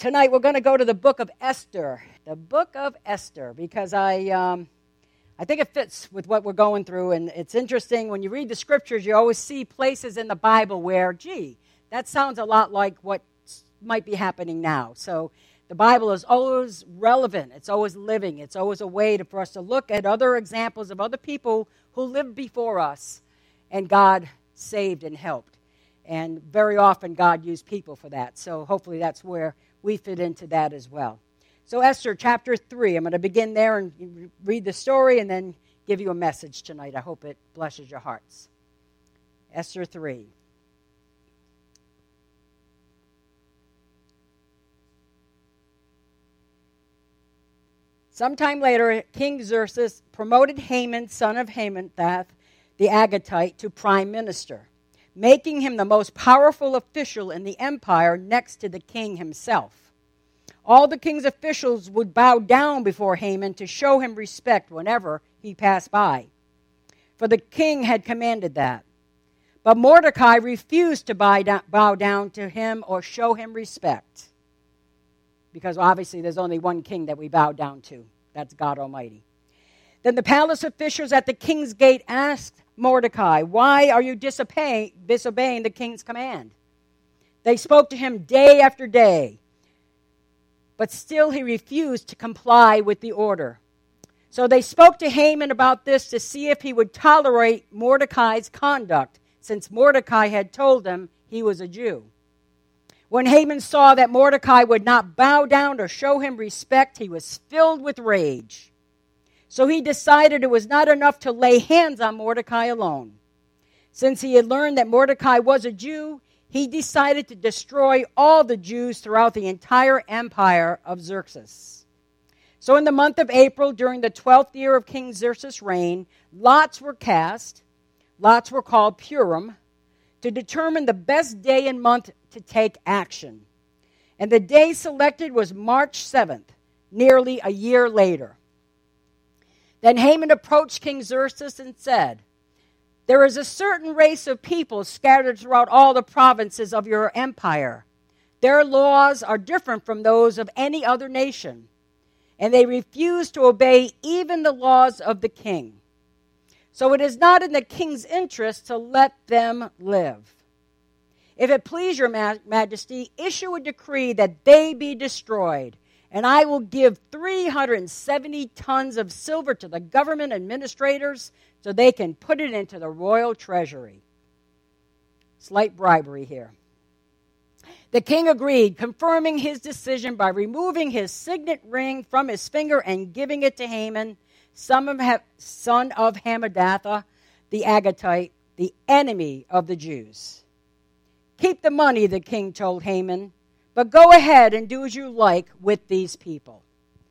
Tonight we're going to go to the book of Esther. The book of Esther, because I think it fits with what we're going through. And it's interesting, when you read the scriptures, you always see places in the Bible where, gee, that sounds a lot like what might be happening now. So the Bible is always relevant. It's always living. It's always a way for us to look at other examples of other people who lived before us and God saved and helped. And very often God used people for that. So hopefully that's where we fit into that as well. So Esther chapter 3, I'm going to begin there and read the story and then give you a message tonight. I hope it blesses your hearts. Esther 3. Sometime later, King Xerxes promoted Haman, son of Hammedatha, the Agagite, to prime minister, making him the most powerful official in the empire next to the king himself. All the king's officials would bow down before Haman to show him respect whenever he passed by, for the king had commanded that. But Mordecai refused to bow down to him or show him respect, because obviously there's only one king that we bow down to. That's God Almighty. Then the palace officials at the king's gate asked Mordecai, "Why are you disobeying the king's command?" They spoke to him day after day, but still he refused to comply with the order. So they spoke to Haman about this to see if he would tolerate Mordecai's conduct, since Mordecai had told them he was a Jew. When Haman saw that Mordecai would not bow down or show him respect, he was filled with rage. So he decided it was not enough to lay hands on Mordecai alone. Since he had learned that Mordecai was a Jew, he decided to destroy all the Jews throughout the entire empire of Xerxes. So in the month of April, during the 12th year of King Xerxes' reign, lots were cast. Lots were called Purim, to determine the best day and month to take action. And the day selected was March 7th, nearly a year later. Then Haman approached King Xerxes and said, "There is a certain race of people scattered throughout all the provinces of your empire. Their laws are different from those of any other nation, and they refuse to obey even the laws of the king. So it is not in the king's interest to let them live. If it please your majesty, issue a decree that they be destroyed, and I will give 370 tons of silver to the government administrators so they can put it into the royal treasury." Slight bribery here. The king agreed, confirming his decision by removing his signet ring from his finger and giving it to Haman, son of Hammedatha, the Agagite, the enemy of the Jews. "Keep the money," the king told Haman, "but go ahead and do as you like with these people."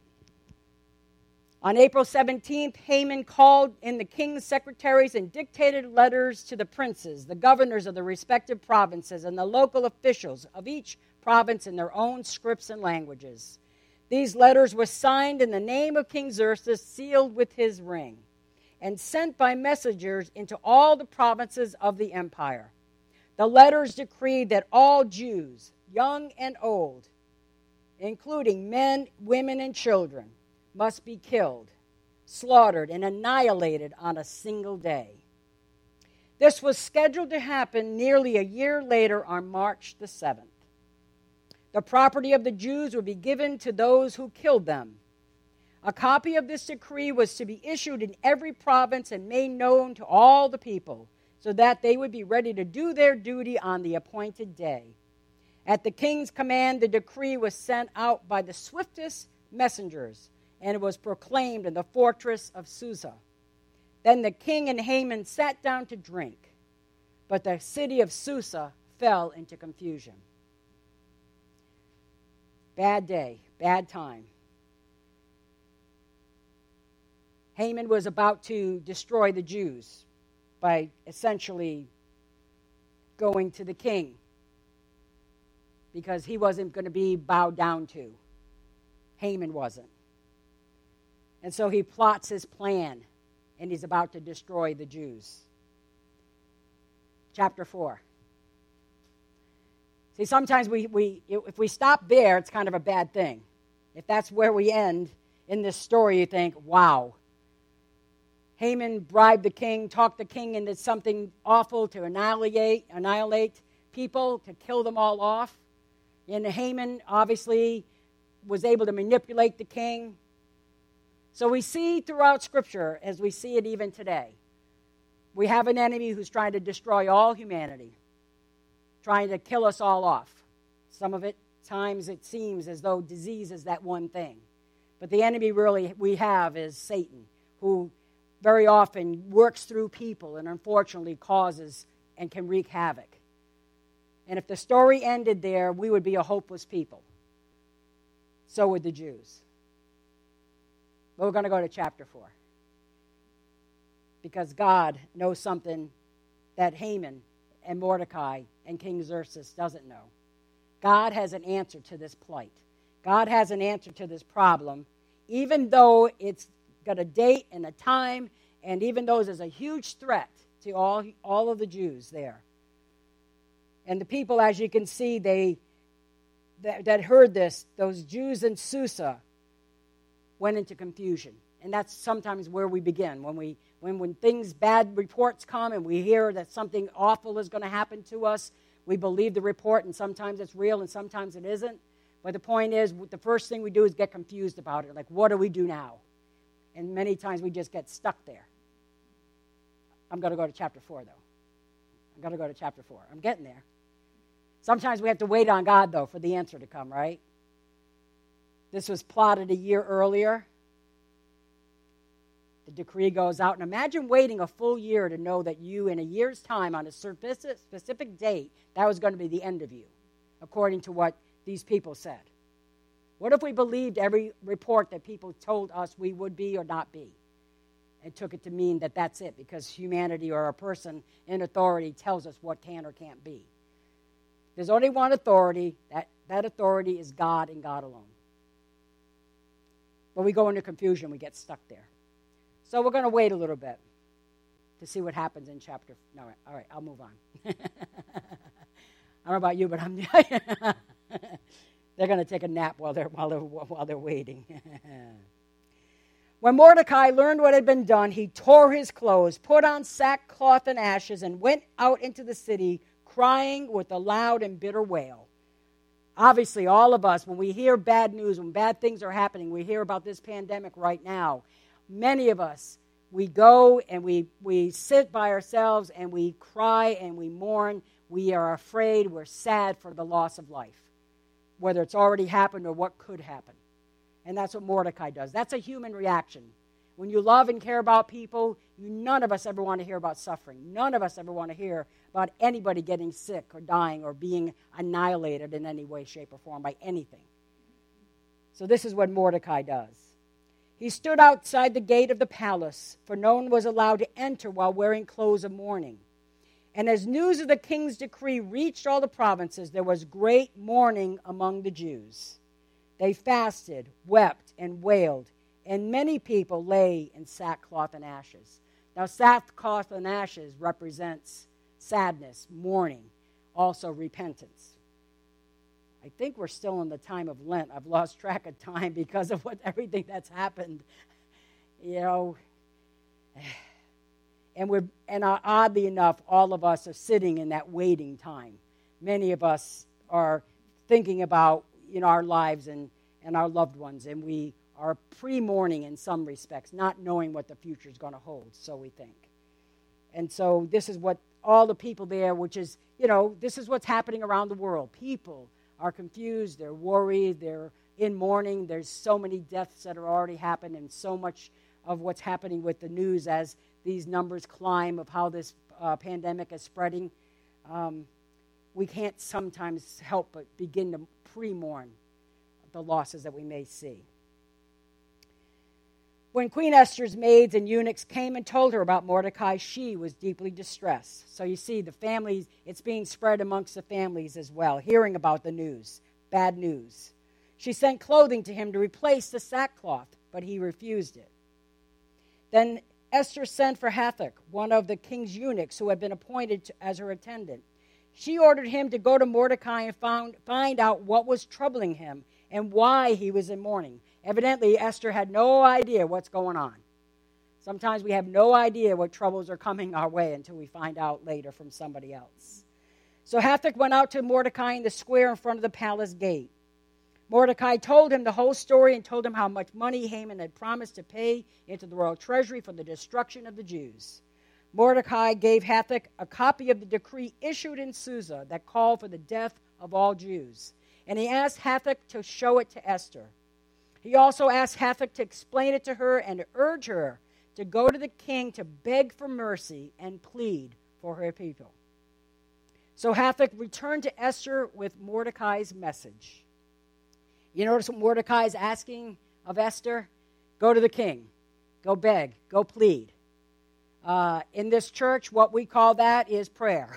On April 17th, Haman called in the king's secretaries and dictated letters to the princes, the governors of the respective provinces, and the local officials of each province in their own scripts and languages. These letters were signed in the name of King Xerxes, sealed with his ring, and sent by messengers into all the provinces of the empire. The letters decreed that all Jews, young and old, including men, women, and children, must be killed, slaughtered, and annihilated on a single day. This was scheduled to happen nearly a year later on March the 7th. The property of the Jews would be given to those who killed them. A copy of this decree was to be issued in every province and made known to all the people, so that they would be ready to do their duty on the appointed day. At the king's command, the decree was sent out by the swiftest messengers, and it was proclaimed in the fortress of Susa. Then the king and Haman sat down to drink, but the city of Susa fell into confusion. Bad day, bad time. Haman was about to destroy the Jews by essentially going to the king, because he wasn't going to be bowed down to. Haman wasn't. And so he plots his plan, and he's about to destroy the Jews. Chapter 4. See, sometimes if we stop there, it's kind of a bad thing. If that's where we end in this story, you think, wow. Haman bribed the king, talked the king into something awful to annihilate people, to kill them all off. And Haman obviously was able to manipulate the king. So we see throughout Scripture, as we see it even today, we have an enemy who's trying to destroy all humanity, trying to kill us all off. Some of it, times it seems as though disease is that one thing. But the enemy really we have is Satan, who very often works through people and unfortunately causes and can wreak havoc. And if the story ended there, we would be a hopeless people. So would the Jews. But we're going to go to chapter 4. Because God knows something that Haman and Mordecai and King Xerxes doesn't know. God has an answer to this plight. God has an answer to this problem, even though it's got a date and a time, and even though there's a huge threat to all of the Jews there. And the people, as you can see, that heard this, those Jews in Susa, went into confusion. And that's sometimes where we begin. When things, bad reports come and we hear that something awful is going to happen to us, we believe the report, and sometimes it's real and sometimes it isn't. But the point is, the first thing we do is get confused about it. Like, what do we do now? And many times we just get stuck there. I'm going to go to chapter 4, though. I'm going to go to chapter 4. I'm getting there. Sometimes we have to wait on God, though, for the answer to come, right? This was plotted a year earlier. The decree goes out. And imagine waiting a full year to know that you, in a year's time, on a specific date, that was going to be the end of you, according to what these people said. What if we believed every report that people told us we would be or not be, and took it to mean that that's it, because humanity or a person in authority tells us what can or can't be? There's only one authority. That authority is God and God alone. But we go into confusion. We get stuck there. So we're going to wait a little bit to see what happens in chapter. No, all right, I'll move on. I don't know about you, but I'm. They're going to take a nap while they're waiting. When Mordecai learned what had been done, he tore his clothes, put on sackcloth and ashes, and went out into the city, crying with a loud and bitter wail. Obviously, all of us, when we hear bad news, when bad things are happening, we hear about this pandemic right now. Many of us, we go and we sit by ourselves and we cry and we mourn. We are afraid, we're sad for the loss of life, whether it's already happened or what could happen. And that's what Mordecai does. That's a human reaction. When you love and care about people, none of us ever want to hear about suffering. None of us ever want to hear about anybody getting sick or dying or being annihilated in any way, shape, or form by anything. So this is what Mordecai does. He stood outside the gate of the palace, for no one was allowed to enter while wearing clothes of mourning. And as news of the king's decree reached all the provinces, there was great mourning among the Jews. They fasted, wept, and wailed, and many people lay in sackcloth and ashes. Now, sackcloth and ashes represents sadness, mourning, also repentance. I think we're still in the time of Lent. I've lost track of time because of everything that's happened. You know, and oddly enough, all of us are sitting in that waiting time. Many of us are thinking about, our lives and our loved ones, and we are pre-mourning in some respects, not knowing what the future is going to hold, so we think. And so this is what all the people there, which is, this is what's happening around the world. People are confused, they're worried, they're in mourning. There's so many deaths that are already happened, and so much of what's happening with the news as these numbers climb of how this pandemic is spreading. We can't sometimes help but begin to pre-mourn the losses that we may see. When Queen Esther's maids and eunuchs came and told her about Mordecai, she was deeply distressed. So you see, the families, it's being spread amongst the families as well, hearing about the news, bad news. She sent clothing to him to replace the sackcloth, but he refused it. Then Esther sent for Hathach, one of the king's eunuchs who had been appointed as her attendant. She ordered him to go to Mordecai and find out what was troubling him and why he was in mourning. Evidently, Esther had no idea what's going on. Sometimes we have no idea what troubles are coming our way until we find out later from somebody else. So Hathach went out to Mordecai in the square in front of the palace gate. Mordecai told him the whole story and told him how much money Haman had promised to pay into the royal treasury for the destruction of the Jews. Mordecai gave Hathach a copy of the decree issued in Susa that called for the death of all Jews. And he asked Hathach to show it to Esther. He also asked Hathach to explain it to her and to urge her to go to the king to beg for mercy and plead for her people. So Hathach returned to Esther with Mordecai's message. You notice what Mordecai is asking of Esther? Go to the king. Go beg. Go plead. In this church, what we call that is prayer.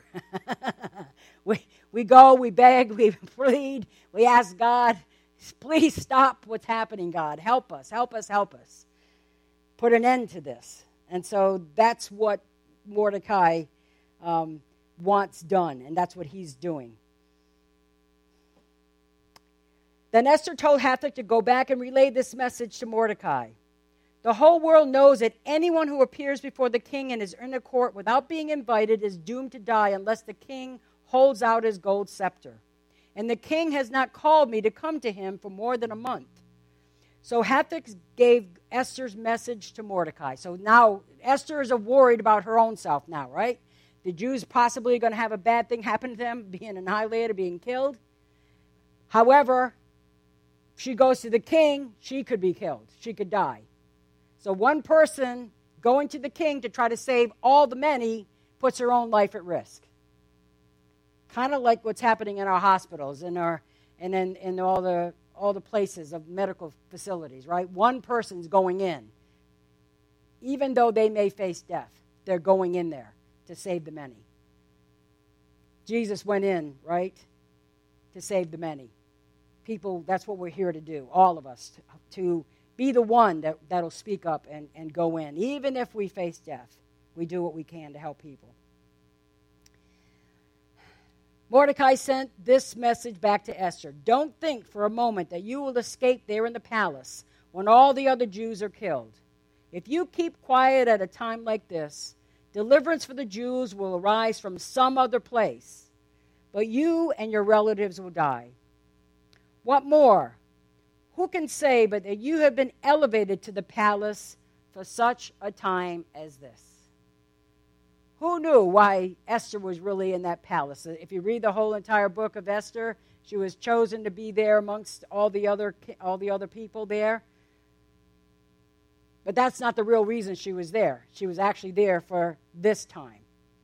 we go, we beg, we plead, we ask God, please stop what's happening, God. Help us, help us, help us. Put an end to this. And so that's what Mordecai wants done, and that's what he's doing. Then Esther told Hathach to go back and relay this message to Mordecai. The whole world knows that anyone who appears before the king and is in the court without being invited is doomed to die unless the king holds out his gold scepter. And the king has not called me to come to him for more than a month. So Hathach gave Esther's message to Mordecai. So now Esther is worried about her own self now, right? The Jews possibly are going to have a bad thing happen to them, being annihilated, being killed. However, if she goes to the king, she could be killed. She could die. So one person going to the king to try to save all the many puts her own life at risk. Kind of like what's happening in our hospitals and in all the places of medical facilities, right? One person's going in. Even though they may face death, they're going in there to save the many. Jesus went in, right, to save the many. People, that's what we're here to do, all of us, to be the one that'll speak up and go in. Even if we face death, we do what we can to help people. Mordecai sent this message back to Esther. Don't think for a moment that you will escape there in the palace when all the other Jews are killed. If you keep quiet at a time like this, deliverance for the Jews will arise from some other place, but you and your relatives will die. What more? Who can say but that you have been elevated to the palace for such a time as this? Who knew why Esther was really in that palace? If you read the whole entire book of Esther, she was chosen to be there amongst all the other people there. But that's not the real reason she was there. She was actually there for this time.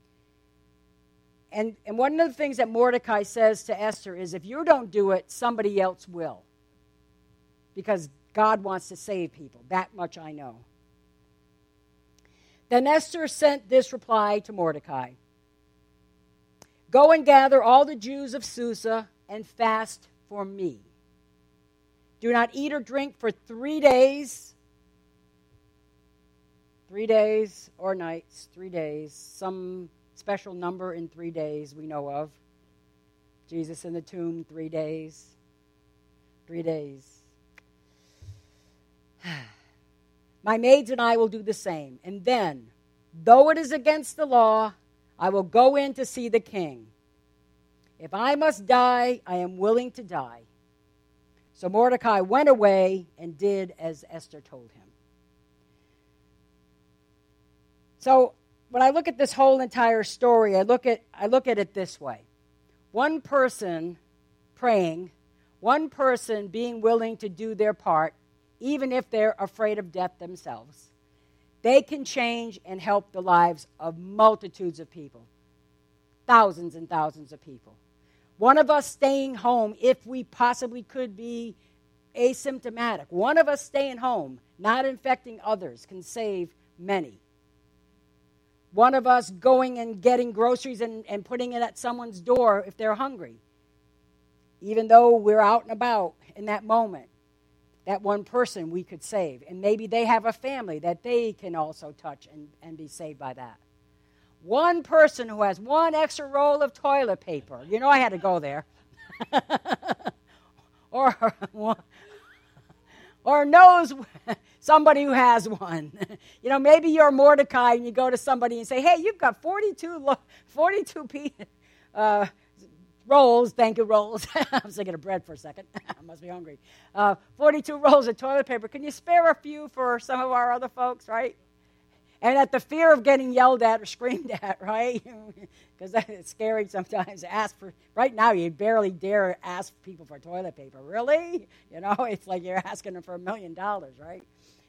And one of the things that Mordecai says to Esther is, if you don't do it, somebody else will. Because God wants to save people. That much I know. Then Esther sent this reply to Mordecai. Go and gather all the Jews of Susa and fast for me. Do not eat or drink for 3 days. 3 days or nights, 3 days. Some special number in 3 days we know of. Jesus in the tomb, 3 days. 3 days. My maids and I will do the same. And then, though it is against the law, I will go in to see the king. If I must die, I am willing to die. So Mordecai went away and did as Esther told him. So when I look at this whole entire story, I look at it this way. One person praying, one person being willing to do their part, even if they're afraid of death themselves, they can change and help the lives of multitudes of people, thousands and thousands of people. One of us staying home, if we possibly could be asymptomatic, one of us staying home, not infecting others, can save many. One of us going and getting groceries and putting it at someone's door if they're hungry. Even though we're out and about in that moment, that one person we could save. And maybe they have a family that they can also touch and be saved by that. one person who has one extra roll of toilet paper. You know I had to go there. or knows somebody who has one. Maybe you're Mordecai and you go to somebody and say, hey, you've got 42 rolls. Thank you, rolls. I was thinking of bread for a second. I must be hungry. 42 rolls of toilet paper. Can you spare a few for some of our other folks, right? And at the fear of getting yelled at or screamed at, right? Because it's scary sometimes to ask for. Right now, you barely dare ask people for toilet paper. Really? It's like you're asking them for $1 million, right?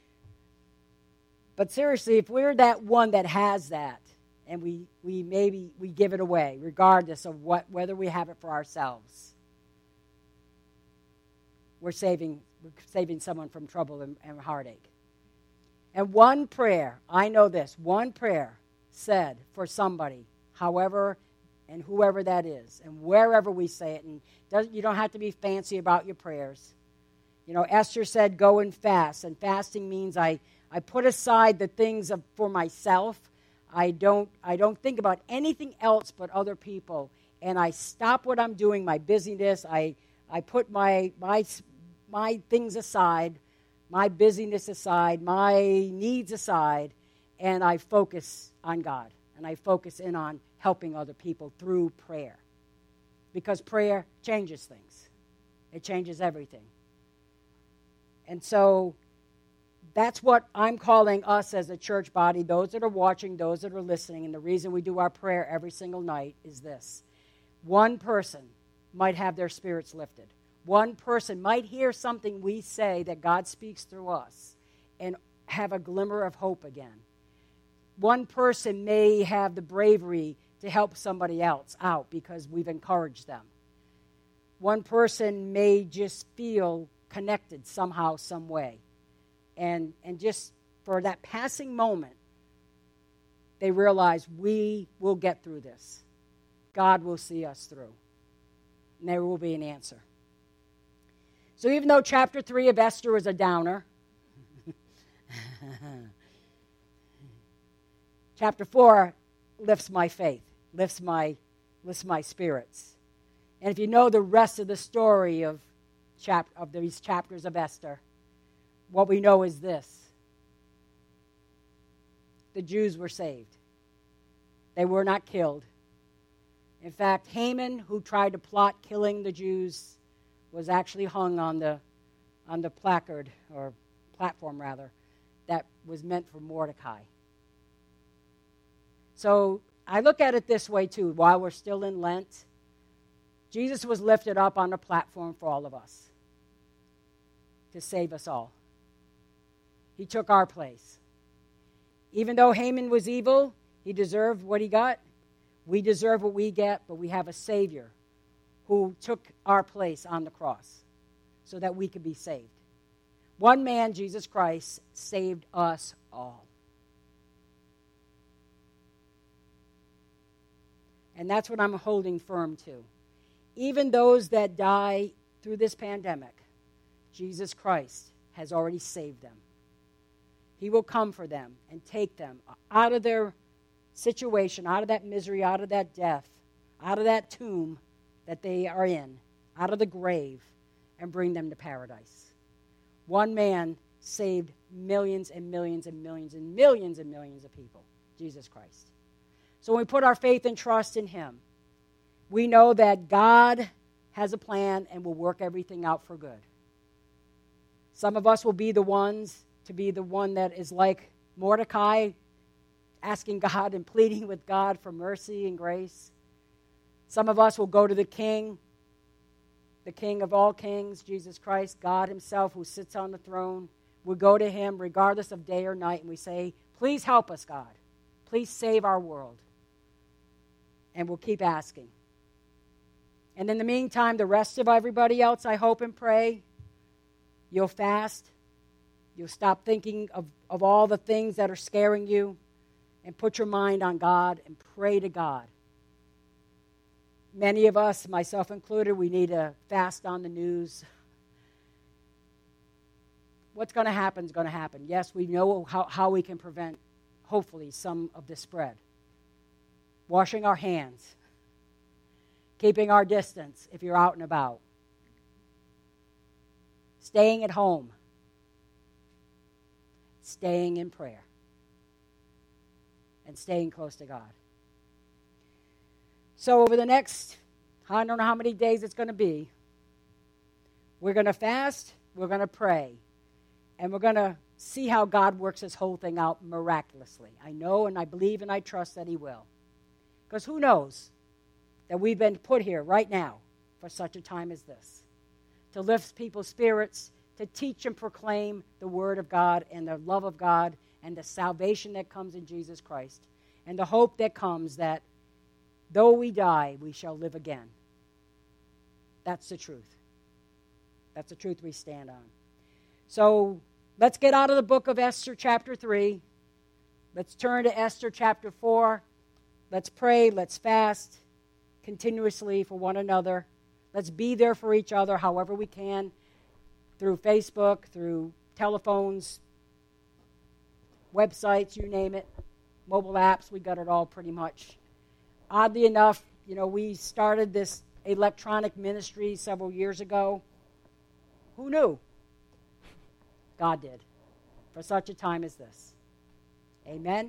But seriously, if we're that one that has that, and we give it away, regardless of whether we have it for ourselves, we're saving someone from trouble and heartache. And one prayer, I know this, one prayer said for somebody, however and whoever that is, and wherever we say it, and you don't have to be fancy about your prayers. Esther said, go and fast, and fasting means I put aside the things for myself. I don't think about anything else but other people, and I stop what I'm doing, my busyness. I put my things aside, my busyness aside, my needs aside, and I focus on God, and I focus in on helping other people through prayer. Because prayer changes things. It changes everything. And so that's what I'm calling us as a church body, those that are watching, those that are listening, and the reason we do our prayer every single night is this. One person might have their spirits lifted. One person might hear something we say that God speaks through us and have a glimmer of hope again. One person may have the bravery to help somebody else out because we've encouraged them. One person may just feel connected somehow, some way. And just for that passing moment, they realize we will get through this. God will see us through. And there will be an answer. So even though chapter 3 of Esther is a downer, chapter 4 lifts my faith, lifts my spirits. And if you know the rest of the story of these chapters of Esther, what we know is this. The Jews were saved. They were not killed. In fact, Haman, who tried to plot killing the Jews, was actually hung on the placard, or platform rather, that was meant for Mordecai. So I look at it this way too. While we're still in Lent, Jesus was lifted up on a platform for all of us to save us all. He took our place. Even though Haman was evil, he deserved what he got. We deserve what we get, but we have a Savior who took our place on the cross so that we could be saved. One man, Jesus Christ, saved us all. And that's what I'm holding firm to. Even those that die through this pandemic, Jesus Christ has already saved them. He will come for them and take them out of their situation, out of that misery, out of that death, out of that tomb that they are in, out of the grave, and bring them to paradise. One man saved millions and millions and millions and millions and millions of people, Jesus Christ. So when we put our faith and trust in him, we know that God has a plan and will work everything out for good. Some of us will be the ones to be the one that is like Mordecai, asking God and pleading with God for mercy and grace. Some of us will go to the King of all kings, Jesus Christ, God himself who sits on the throne. We'll go to him regardless of day or night, and we say, please help us, God. Please save our world. And we'll keep asking. And in the meantime, the rest of everybody else, I hope and pray, you'll fast. You'll stop thinking of all the things that are scaring you and put your mind on God and pray to God. Many of us, myself included, we need to fast on the news. What's going to happen is going to happen. Yes, we know how we can prevent, hopefully, some of the spread. washing our hands, keeping our distance if you're out and about, staying at home, staying in prayer, and staying close to God. So over the next, I don't know how many days it's going to be, we're going to fast, we're going to pray, and we're going to see how God works this whole thing out miraculously. I know and I believe and I trust that he will. Because who knows that we've been put here right now for such a time as this, to lift people's spirits, to teach and proclaim the word of God and the love of God and the salvation that comes in Jesus Christ and the hope that comes that though we die, we shall live again. That's the truth. That's the truth we stand on. So let's get out of the book of Esther chapter 3. Let's turn to Esther chapter 4. Let's pray. Let's fast continuously for one another. Let's be there for each other however we can, through Facebook, through telephones, websites, you name it, mobile apps. We got it all pretty much. Oddly enough, we started this electronic ministry several years ago. Who knew? God did, for such a time as this. Amen.